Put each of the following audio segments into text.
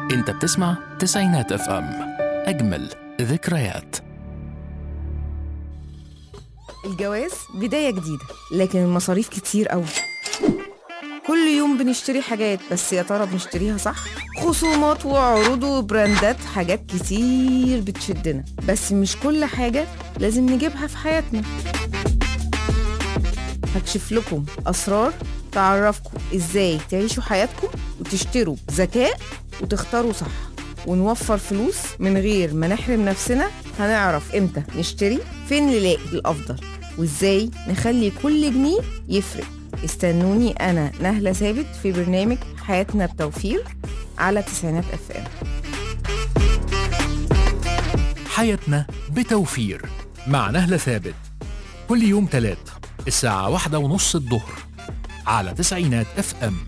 انت بتسمع تسعينات اف ام، اجمل ذكريات. الجواز بداية جديدة، لكن المصاريف كتير قوي. كل يوم بنشتري حاجات، بس يا ترى بنشتريها صح؟ خصومات وعروض وبراندات، حاجات كتير بتشدنا، بس مش كل حاجة لازم نجيبها في حياتنا. هكشف لكم أسرار تعرفكم إزاي تعيشوا حياتكم وتشتروا بذكاء وتختاروا صح، ونوفر فلوس من غير ما نحرم نفسنا. هنعرف إمتى نشتري، فين نلاقي الأفضل، وإزاي نخلي كل جنيه يفرق. استنوني أنا نهلة ثابت في برنامج حياتنا بتوفير على تسعينات اف ام. حياتنا بتوفير مع نهلة ثابت، كل يوم 3 الساعة 1:30 الظهر على تسعينات اف ام.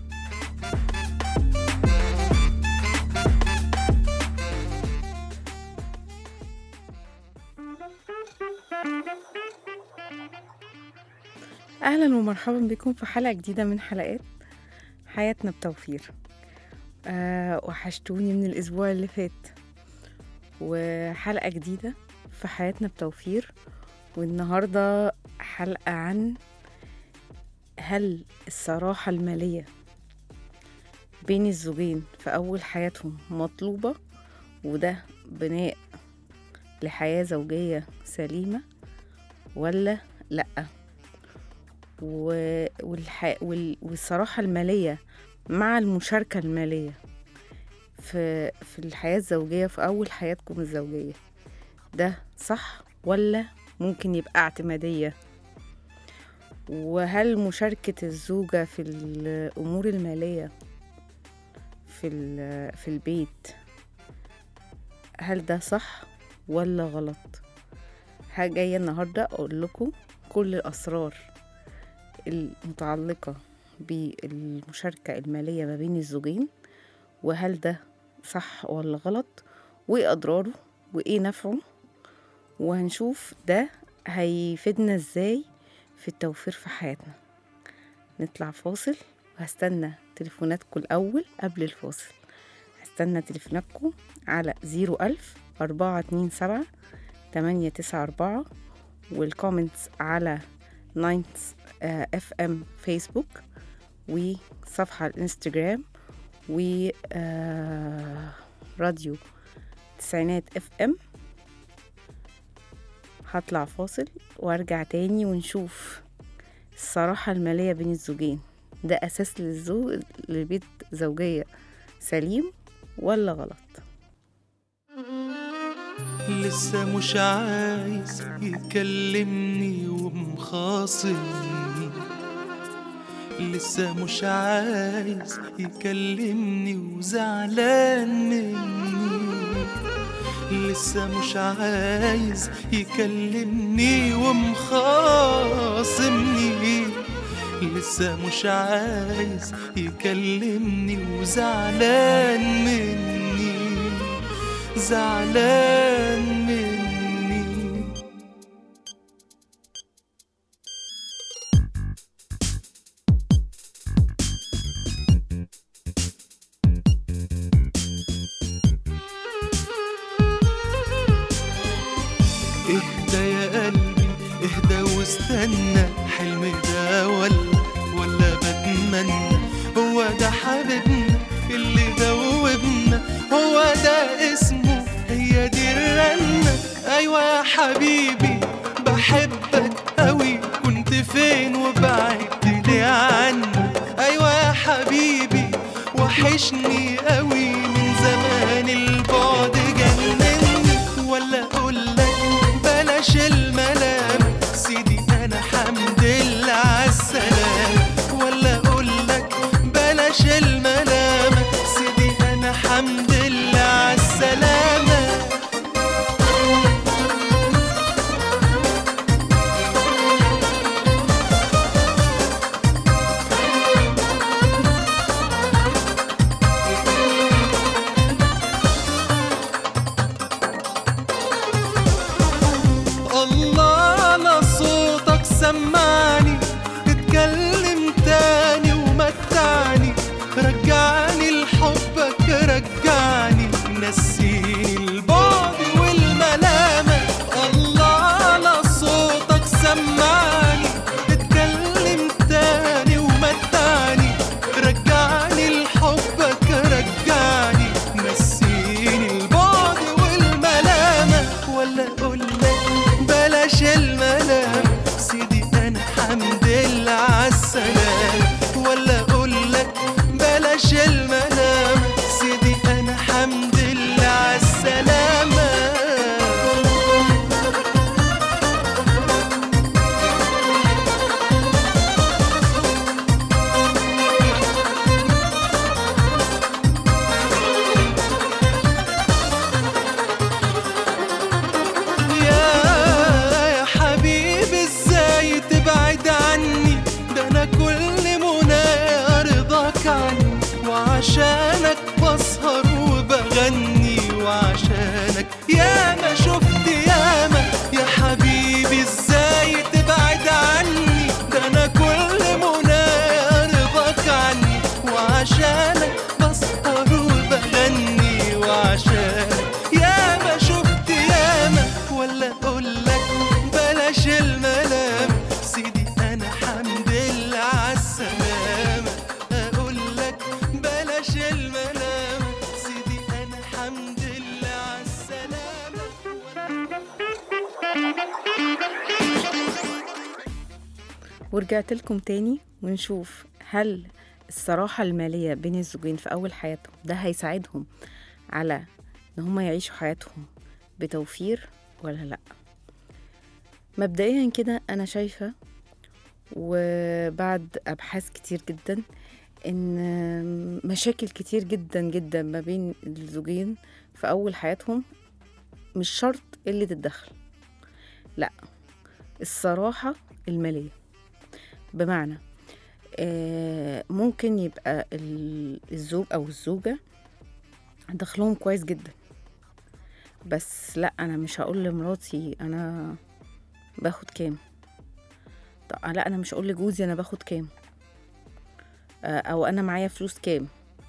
أهلا ومرحبا بكم في حلقة جديدة من حلقات حياتنا بتوفير. وحشتوني من الأسبوع اللي فات، وحلقة جديدة في حياتنا بتوفير. والنهاردة حلقة عن هل الصراحة المالية بين الزوجين في أول حياتهم مطلوبة، وده بناء لحياة زوجية سليمة، ولا لأ؟ والصراحة المالية مع المشاركة المالية في الحياة الزوجية في أول حياتكم الزوجية، ده صح ولا ممكن يبقى اعتمادية؟ وهل مشاركة الزوجة في الأمور المالية في البيت، هل ده صح ولا غلط؟ جاية النهاردة أقول لكم كل الأسرار المتعلقة بالمشاركة المالية ما بين الزوجين، وهل ده صح ولا غلط، وإيه أضراره وإيه نفعه، وهنشوف ده هيفيدنا إزاي في التوفير في حياتنا. نطلع فاصل، وهستنى تليفوناتكم الأول قبل الفاصل. هستنى تليفوناتكم على 01000-427-894 والكومنتس على 9 اف ام فيسبوك وصفحة الانستجرام وراديو تسعينات اف ام. هطلع فاصل وارجع تاني ونشوف الصراحة المالية بين الزوجين، ده أساس لبيت زوجية سليم ولا غلط؟ لسه مش عايز يكلمني ومخاصمني، لسه مش عايز يكلمني وزعلان مني، لسه مش عايز يكلمني ومخاصمني، لسه مش عايز يكلمني وزعلان مني، زعلان مني. اهدى يا قلبي اهدى واستنى، حلم ده ولا بتمنى؟ هو ده حبيبنا اللي دوبنا، هو ده اسمه، هي دي الرنة. ايوه يا حبيبي بحبك قوي، كنت فين وبعدت لي عني؟ ايوه يا حبيبي وحشني قوي، من زمان البعد جنني. ولا اقولك بلاش الملام، سيدي انا حمد لله عالسلام. ولا اقولك بلاش الملام، سيدي انا حمد لله عالسلامة. بلاش الملامة سيدي أنا حمد لله عالسلامة. يا حبيبي ازاي تبعد عني، ده انا كل منايا رضاك عني، وعشانك بسهر وبغني، وعشانك ياما شفت ياما. يا حبيبي ازاي تبعد عني، ده انا كل منايا رضاك عني، وعشانك بسهر وبغني، وعشانك ياما شفت ياما. ولا اقولك بلاش الملام سيدي انا حمد لله عالسلامة. اقولك بلاش الملام سيدي انا حمد لله عالسلامة. ورجعت لكم تاني ونشوف هل الصراحة المالية بين الزوجين في أول حياتهم ده هيساعدهم على إن هما يعيشوا حياتهم بتوفير ولا لأ. مبدئيا كده أنا شايفة وبعد أبحاث كتير جدا إن مشاكل كتير جدا جدا ما بين الزوجين في أول حياتهم مش شرط قلة الدخل، لأ، الصراحة المالية. بمعنى ممكن يبقى الزوج أو الزوجة دخلهم كويس جدا، بس لا أنا مش هقول لمراتي أنا باخد كام، لا أنا مش هقول لجوزي أنا باخد كام، أو أنا معايا فلوس كام.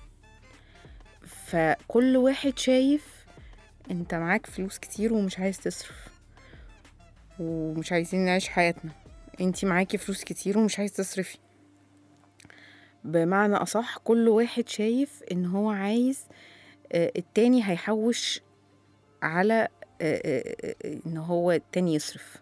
فكل واحد شايف أنت معاك فلوس كتير ومش عايز تصرف ومش عايزين نعيش حياتنا، أنتي معاكي فلوس كتير ومش عايز تصرفي. بمعنى أصح كل واحد شايف إن هو عايز التاني هيحوش على إن هو التاني يصرف،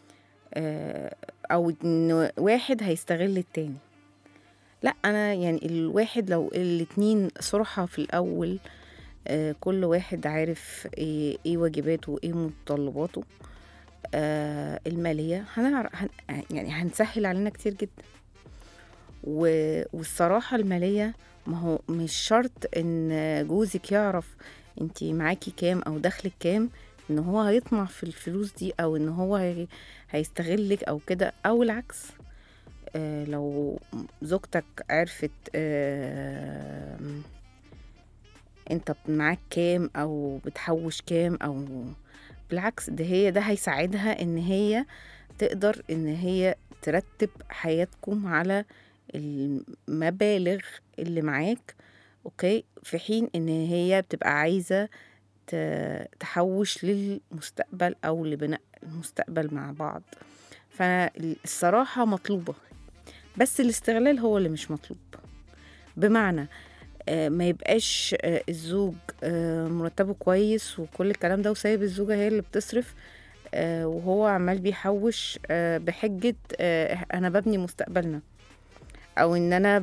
أو إن واحد هيستغل التاني. لا أنا يعني الواحد لو الاتنين صراحة في الأول، كل واحد عارف إيه واجباته وإيه متطلباته المالية، يعني هنسهل علينا كتير جدا. والصراحة المالية ما هو مش شرط ان جوزك يعرف انتي معاكي كام او دخلك كام ان هو هيطمع في الفلوس دي او ان هو هيستغلك او كده، او العكس. لو زوجتك عرفت انت معاك كام او بتحوش كام، او بالعكس ده هيساعدها ان هي تقدر ان هي ترتب حياتكم على المبالغ اللي معاك، اوكي، في حين ان هي بتبقى عايزة تحوش للمستقبل او لبناء المستقبل مع بعض. فالصراحة مطلوبة، بس الاستغلال هو اللي مش مطلوب. بمعنى ما يبقاش الزوج مرتبه كويس وكل الكلام ده وسايب الزوجة هي اللي بتصرف، وهو عمال بيحوش بحجة أنا ببني مستقبلنا، أو إن أنا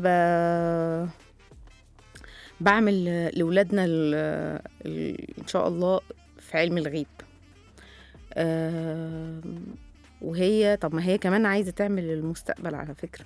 بعمل لولادنا إن شاء الله في علم الغيب. وهي طب ما هي كمان عايزة تعمل المستقبل على فكرة.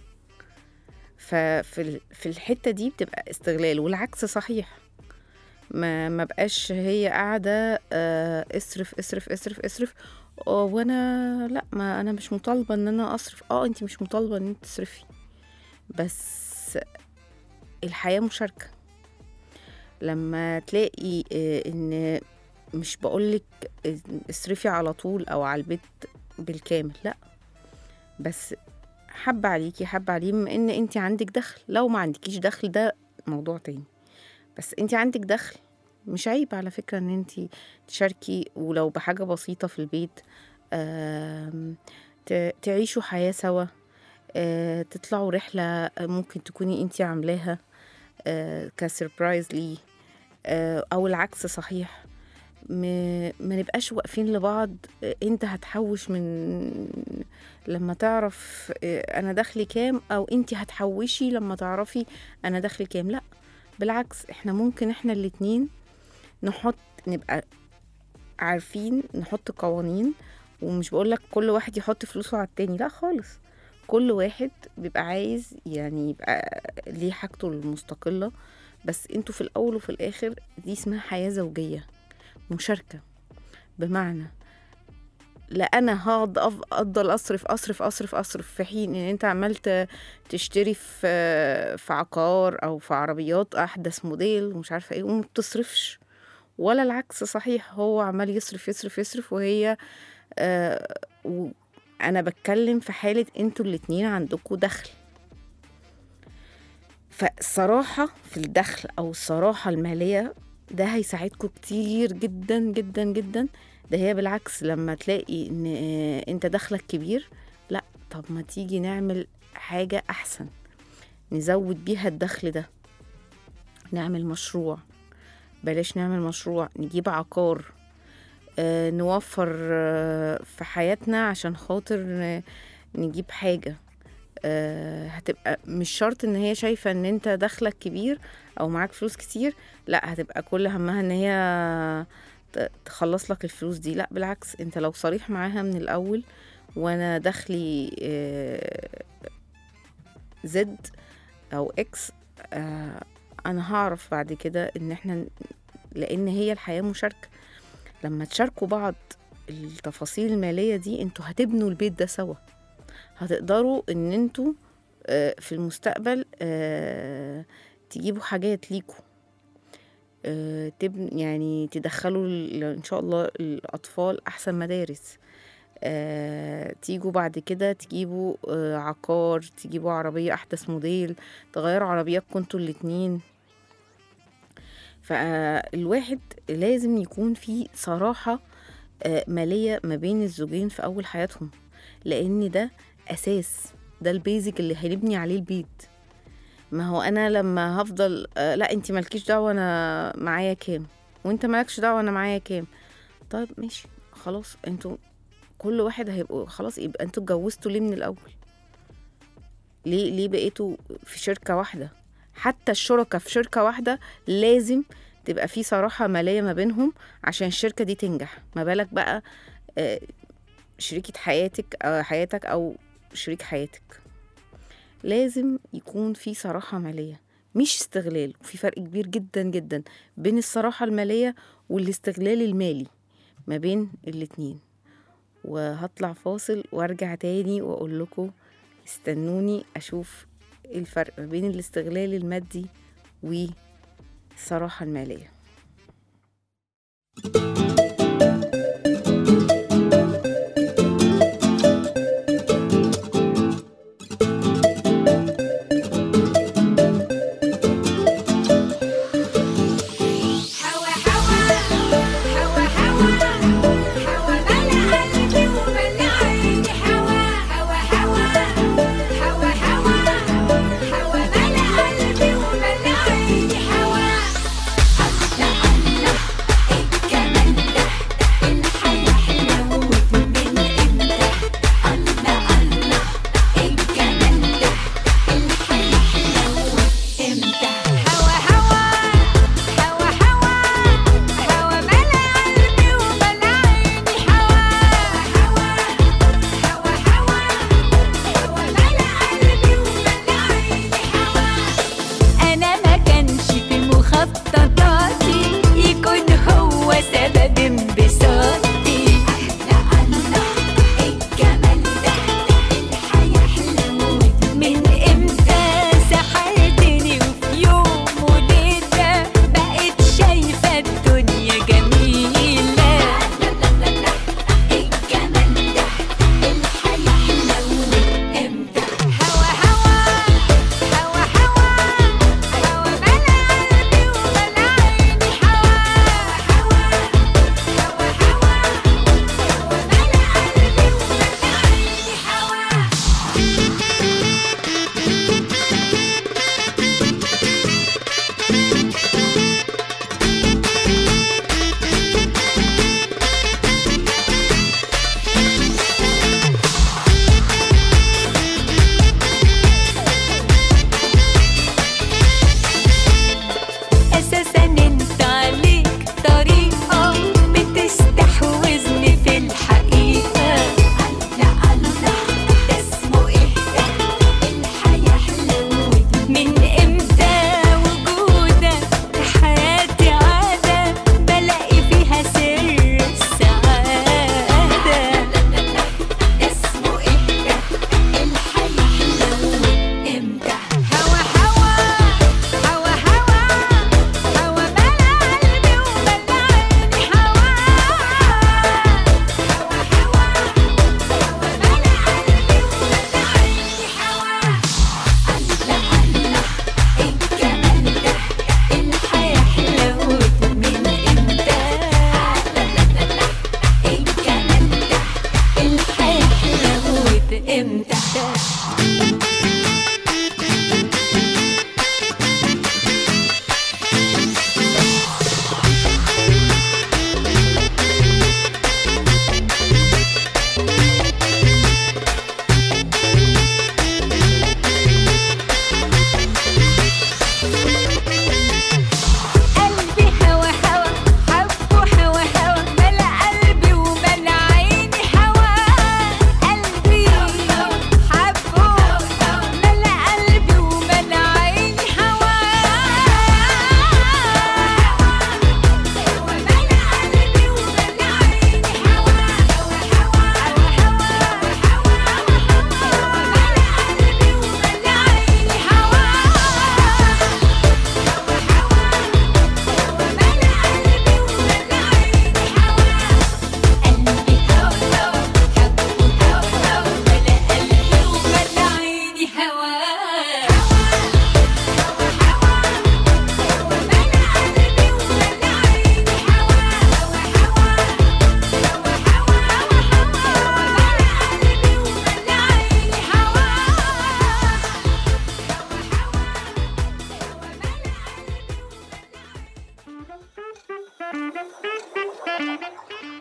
ففي الحتة دي بتبقى استغلال، والعكس صحيح. ما بقاش هي قاعدة اصرف اصرف اصرف اصرف، وانا لا، ما انا مش مطالبة ان انا اصرف. انتي مش مطالبة ان انت تصرفي، بس الحياة مشاركة. لما تلاقي ان مش بقولك اصرفي على طول او على البيت بالكامل، لا، بس حب عليكي حب عليه، بما ان انتي عندك دخل. لو ما عندكيش دخل ده موضوع تاني، بس انتي عندك دخل مش عيب على فكرة ان انتي تشاركي ولو بحاجة بسيطة في البيت، تعيشوا حياة سوا، تطلعوا رحلة ممكن تكوني انتي عاملاها كسربرايز ليه، او العكس صحيح. ما نبقاش واقفين لبعض انت هتحوش من لما تعرف انا دخلي كام، او انت هتحوشي لما تعرفي انا دخلي كام. لا، بالعكس احنا ممكن احنا الاتنين نبقى عارفين نحط قوانين، ومش بقولك كل واحد يحط فلوسه على التاني، لا خالص. كل واحد بيبقى عايز يعني يبقى ليه حاجته المستقلة، بس انتوا في الأول وفي الآخر دي اسمها حياة زوجية مشاركة. بمعنى لا أنا هقعد أفضل أصرف في حين إن أنت عملت تشتري في عقار أو في عربيات أحدث موديل ومش عارفة إيه وما بتصرفش، ولا العكس صحيح، هو عمال يصرف وهي أنا بتكلم في حالة انتوا الاتنين عندكوا دخل. فالصراحة في الدخل أو الصراحة المالية ده هيساعدكوا كتير جدا جدا جدا. ده هي بالعكس لما تلاقي ان انت دخلك كبير، لا طب ما تيجي نعمل حاجة أحسن نزود بيها الدخل ده، نعمل مشروع، بلاش نعمل مشروع نجيب عقار، نوفر في حياتنا عشان خاطر نجيب حاجة. هتبقى مش شرط ان هي شايفة ان انت دخلك كبير او معاك فلوس كتير، لا هتبقى كل همها ان هي تخلص لك الفلوس دي. لا بالعكس، انت لو صريح معاها من الاول، وانا دخلي زد او اكس، انا هعرف بعد كده ان احنا، لان هي الحياة مشاركة، لما تشاركوا بعض التفاصيل المالية دي انتوا هتبنوا البيت ده سوا، هتقدروا ان انتوا في المستقبل تجيبوا حاجات ليكوا، يعني تدخلوا ان شاء الله الاطفال احسن مدارس، تيجوا بعد كده تجيبوا عقار، تجيبوا عربية احدث موديل، تغيروا عربياتكم انتوا الاتنين. فالواحد لازم يكون في صراحة مالية ما بين الزوجين في أول حياتهم، لأن ده أساس، ده البيزك اللي هنبني عليه البيت. ما هو أنا لما هفضل لا أنتي مالكيش دعوة أنا معايا كام، وأنت مالكش دعوة أنا معايا كام، طيب ماشي خلاص، أنتوا كل واحد هيبقوا خلاص، يبقى أنتوا اتجوزتوا ليه من الأول؟ ليه بقيتوا في شركة واحدة؟ حتى الشركة في شركة واحدة لازم تبقى في صراحة مالية ما بينهم عشان الشركة دي تنجح. ما بالك بقى شريكة حياتك أو شريك حياتك، لازم يكون في صراحة مالية مش استغلال. وفي فرق كبير جدا جدا بين الصراحة المالية والاستغلال المالي ما بين الاتنين. وهطلع فاصل وارجع تاني واقول لكم استنوني اشوف الفرق ما بين الاستغلال المادي والصراحة المالية.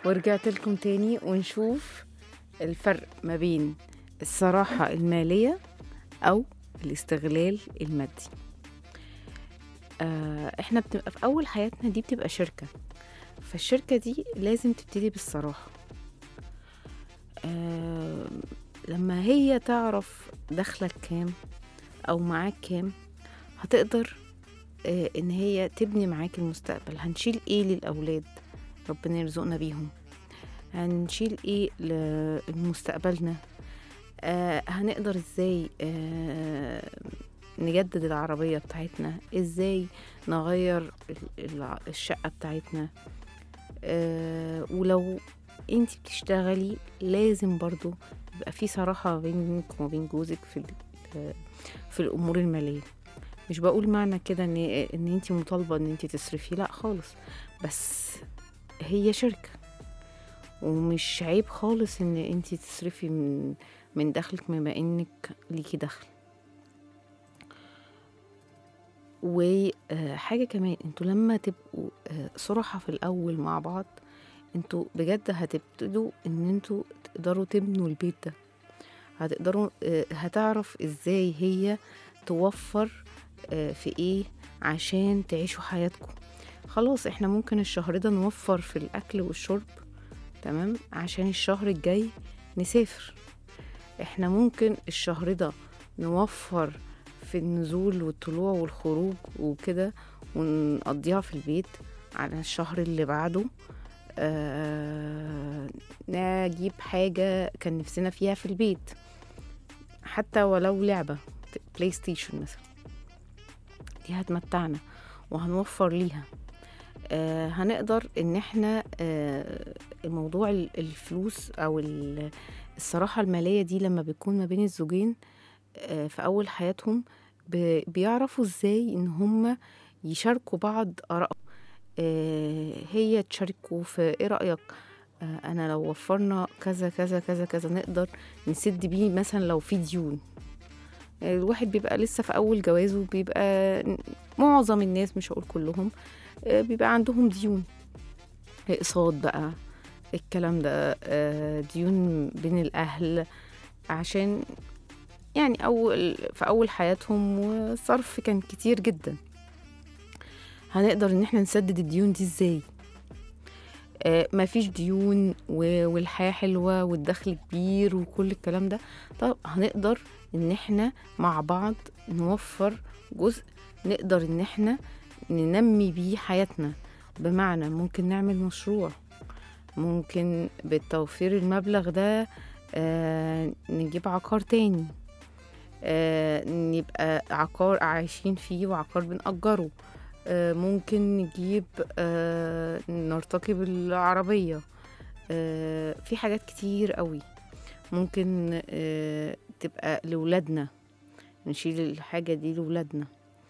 ورجعت لكم تاني ونشوف الفرق ما بين الصراحة المالية أو الاستغلال المادي. احنا بتبقى في أول حياتنا دي بتبقى شركة، فالشركة دي لازم تبتدي بالصراحة. لما هي تعرف دخلك كام أو معاك كام هتقدر إن هي تبني معاك المستقبل. هنشيل إيه للأولاد ربنا يرزقنا بيهم، هنشيل إيه لمستقبلنا، هنقدر إزاي نجدد العربية بتاعتنا، إزاي نغير الشقة بتاعتنا. ولو انتي بتشتغلي لازم برضو يبقى في صراحة بينك وما بين جوزك في الأمور المالية. مش بقول معنى كده ان انتي مطالبة ان انتي تصرفي، لا خالص، بس هي شركة ومش عيب خالص ان انتي تصرفي من دخلك بما انك ليكي دخل. وحاجة كمان، انتوا لما تبقوا صراحة في الأول مع بعض انتوا بجد هتبتدوا ان انتوا تقدروا تبنوا البيت ده، هتقدروا هتعرف ازاي هي توفر في ايه عشان تعيشوا حياتكم. خلاص احنا ممكن الشهر ده نوفر في الأكل والشرب، تمام، عشان الشهر الجاي نسافر. احنا ممكن الشهر ده نوفر في النزول والطلوع والخروج وكده ونقضيها في البيت على الشهر اللي بعده نجيب حاجة كان نفسنا فيها في البيت، حتى ولو لعبة بلاي ستيشن مثلا، دي هتمتعنا وهنوفر ليها. هنقدر ان احنا الموضوع الفلوس او الصراحة المالية دي لما بيكون ما بين الزوجين في أول حياتهم بيعرفوا ازاي ان هم يشاركوا بعض آرائهم. هي تشاركوا في ايه رأيك، انا لو وفرنا كذا كذا كذا كذا نقدر نسد بيه مثلا لو في ديون. الواحد بيبقى لسه في أول جوازه، بيبقى معظم الناس مش هقول كلهم بيبقى عندهم ديون، اقساط بقى الكلام ده، ديون بين الأهل، عشان يعني في أول حياتهم والصرف كان كتير جدا. هنقدر ان احنا نسدد الديون دي ازاي؟ مفيش ديون والحياة حلوة والدخل كبير وكل الكلام ده. طب هنقدر ان احنا مع بعض نوفر جزء نقدر ان احنا ننمي بيه حياتنا. بمعنى ممكن نعمل مشروع، ممكن بالتوفير المبلغ ده نجيب عقار تاني، نبقى عقار عايشين فيه وعقار بنأجره، ممكن نجيب نرتقي بالعربية، في حاجات كتير قوي ممكن تبقى لولادنا، نشيل الحاجة دي لولادنا.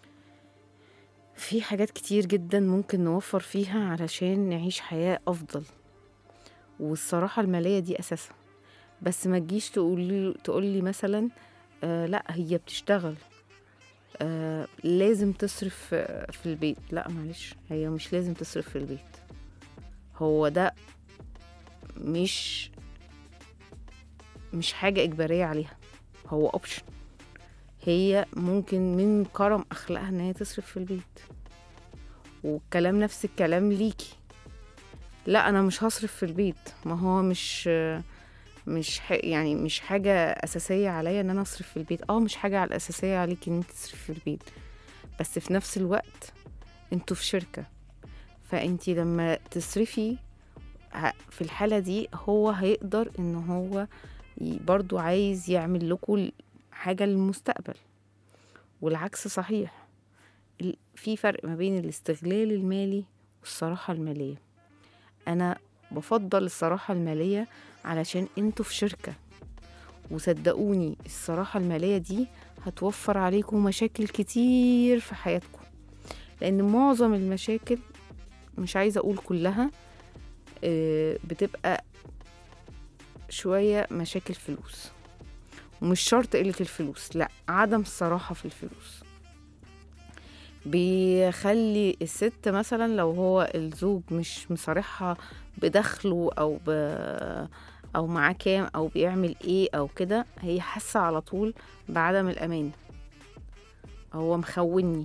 في حاجات كتير جدا ممكن نوفر فيها علشان نعيش حياة أفضل، والصراحة المالية دي أساسها. بس ما تجيش تقولي مثلا لا هي بتشتغل لازم تصرف في البيت. لا معلش، هي مش لازم تصرف في البيت، هو ده مش حاجة إجبارية عليها، هو اوبشن. هي ممكن من كرم أخلاقها ان هي تصرف في البيت، والكلام نفس الكلام ليكي. لا أنا مش هصرف في البيت، ما هو يعني مش حاجة أساسية عليا ان انا اصرف في البيت. مش حاجة على الأساسية عليكي ان انت تصرف في البيت، بس في نفس الوقت انتوا في شركة، فانتي لما تصرفي في الحالة دي هو هيقدر ان هو برضو عايز يعمل لكم حاجة للمستقبل، والعكس صحيح. في فرق ما بين الاستغلال المالي والصراحة المالية. أنا بفضل الصراحة المالية علشان انتوا في شركة، وصدقوني الصراحة المالية دي هتوفر عليكم مشاكل كتير في حياتكم، لأن معظم المشاكل، مش عايزة أقول كلها، بتبقى شوية مشاكل فلوس، ومش شرط قلة الفلوس، لا، عدم الصراحة في الفلوس. بيخلي الست مثلا لو هو الزوج مش مصارحها بدخله او معاه كام او بيعمل ايه او كده، هي حاسه على طول بعدم الامان، هو مخوني.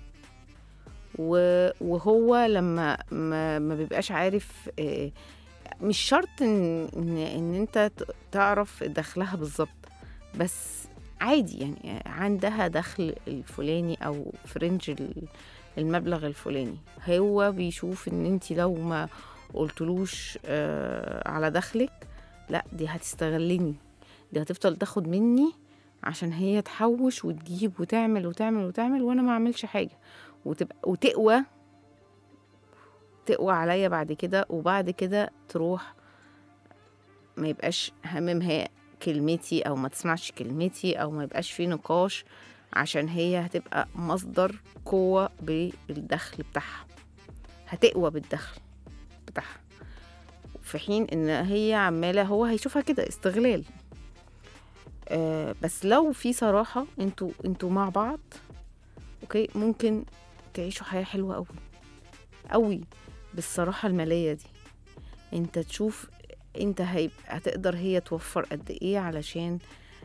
وهو لما ما بيبقاش عارف، مش شرط ان انت تعرف دخلها بالظبط، بس عادي يعني عندها دخل الفلاني او فرنج المبلغ الفلاني، هو بيشوف ان انت لو ما قلتلوش على دخلك، لا دي هتستغلني، دي هتفضل تاخد مني عشان هي تحوش وتجيب وتعمل وتعمل وتعمل وانا ما اعملش حاجه، وتقوى عليا بعد كده، وبعد كده تروح ما يبقاش هممها كلمتي او ما تسمعش كلمتي او ما يبقاش في نقاش، عشان هي هتبقى مصدر قوة بالدخل بتاعها، هتقوى بالدخل بتاعها، في حين ان هي عمالة هو هيشوفها كده استغلال. بس لو في صراحة انتوا مع بعض، اوكي، ممكن تعيشوا حياة حلوة قوي قوي بالصراحة المالية دي. انت تشوف انت هتقدر هي توفر قد ايه علشان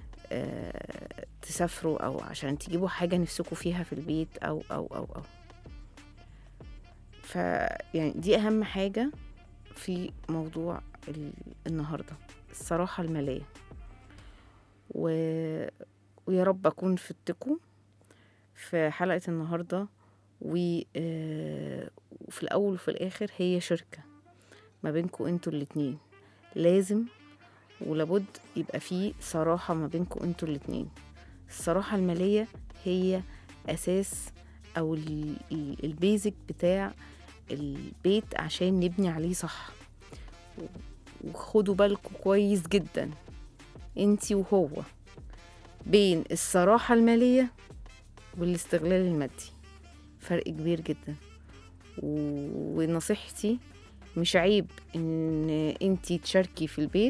تسافروا او عشان تجيبوا حاجة نفسكوا فيها في البيت او او او او يعني دي اهم حاجة في موضوع النهاردة، الصراحة المالية. ويا رب اكون فدتكم في حلقة النهاردة. وفي الأول وفي الآخر هي شركة ما بينكم انتوا الاتنين، لازم ولابد يبقى فيه صراحة ما بينكم انتوا الاتنين. الصراحة المالية هي أساس أو البيزك بتاع البيت عشان نبني عليه صح. وخدوا بالكم كويس جدا انتي وهو بين الصراحة المالية والاستغلال المادي، فرق كبير جدا. ونصيحتي مش عيب ان انتي تشاركي في البيت،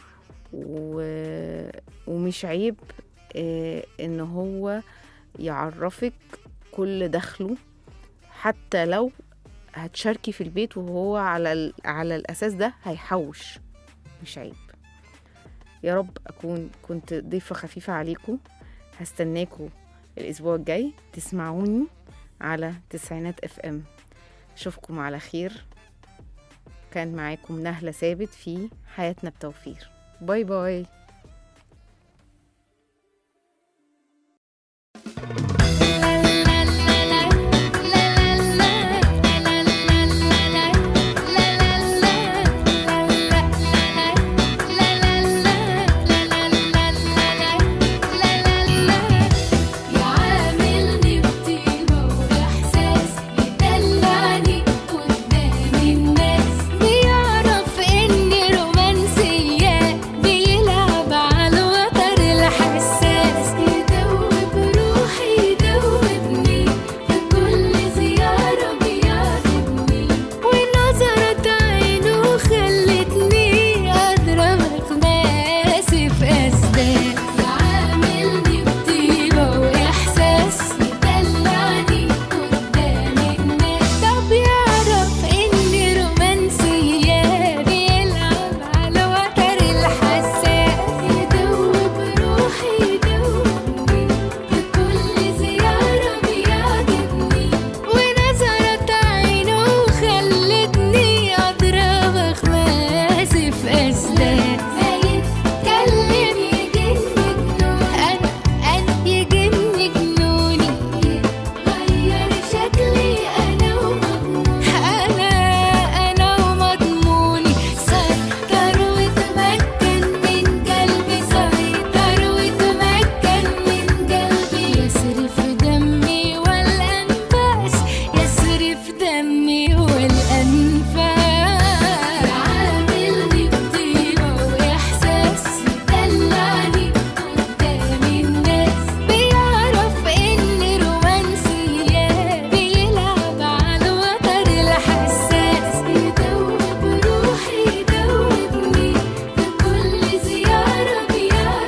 ومش عيب ان هو يعرفك كل دخله، حتى لو هتشاركي في البيت وهو على الاساس ده هيحوش، مش عيب. يا رب اكون كنت ضيفة خفيفة عليكم. هستناكم الاسبوع الجاي تسمعوني على تسعينات FM. اشوفكم على خير. كان معاكم نهلة ثابت في حياتنا بتوفير. باي باي.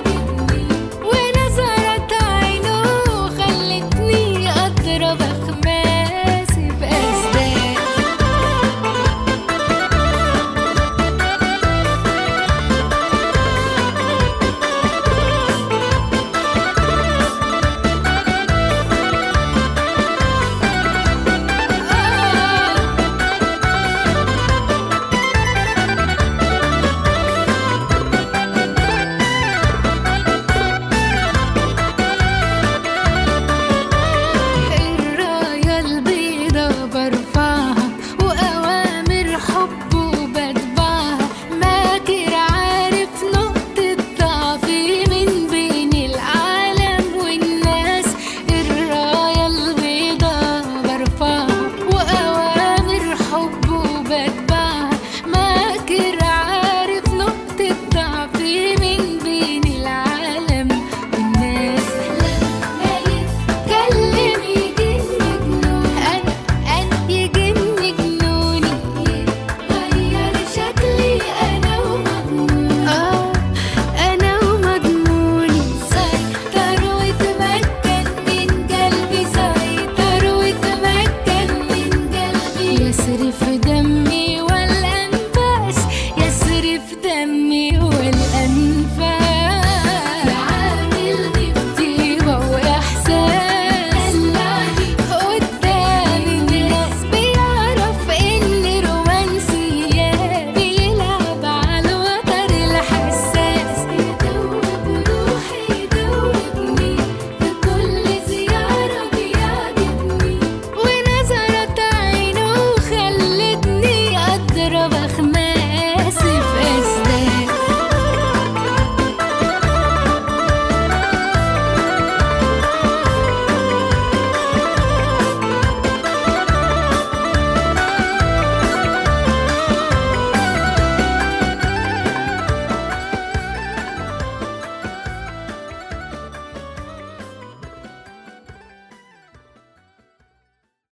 ربك